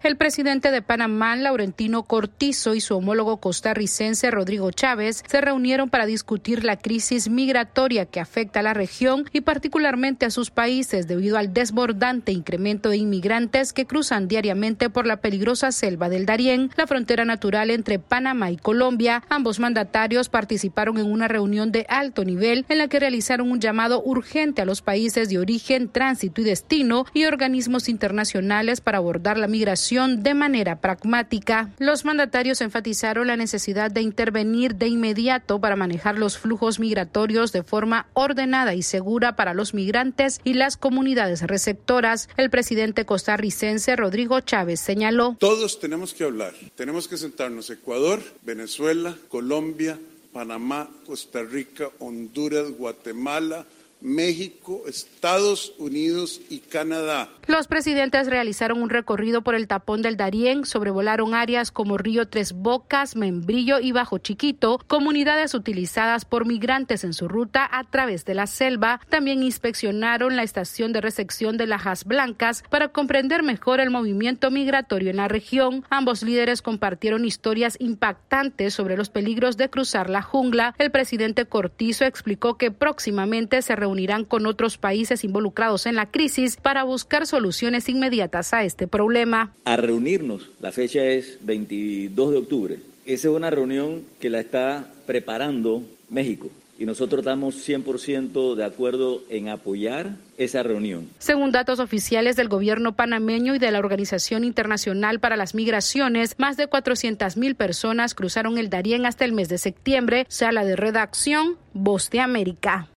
El presidente de Panamá, Laurentino Cortizo, y su homólogo costarricense, Rodrigo Chávez, se reunieron para discutir la crisis migratoria que afecta a la región y particularmente a sus países debido al desbordante incremento de inmigrantes que cruzan diariamente por la peligrosa selva del Darién, la frontera natural entre Panamá y Colombia. Ambos mandatarios participaron en una reunión de alto nivel en la que realizaron un llamado urgente a los países de origen, tránsito y destino y organismos internacionales para abordar la migración de manera pragmática. Los mandatarios enfatizaron la necesidad de intervenir de inmediato para manejar los flujos migratorios de forma ordenada y segura para los migrantes y las comunidades receptoras. El presidente costarricense Rodrigo Chávez señaló: todos tenemos que hablar, tenemos que sentarnos: Ecuador, Venezuela, Colombia, Panamá, Costa Rica, Honduras, Guatemala, México, Estados Unidos y Canadá. Los presidentes realizaron un recorrido por el tapón del Darién, sobrevolaron áreas como Río Tres Bocas, Membrillo y Bajo Chiquito, comunidades utilizadas por migrantes en su ruta a través de la selva. También inspeccionaron la estación de recepción de Lajas Blancas para comprender mejor el movimiento migratorio en la región. Ambos líderes compartieron historias impactantes sobre los peligros de cruzar la jungla. El presidente Cortizo explicó que próximamente se reunirán con otros países involucrados en la crisis para buscar soluciones inmediatas a este problema. A reunirnos, la fecha es 22 de octubre. Esa es una reunión que la está preparando México y nosotros estamos 100% de acuerdo en apoyar esa reunión. Según datos oficiales del gobierno panameño y de la Organización Internacional para las Migraciones, más de 400,000 personas cruzaron el Darién hasta el mes de septiembre. Sala de redacción, Voz de América.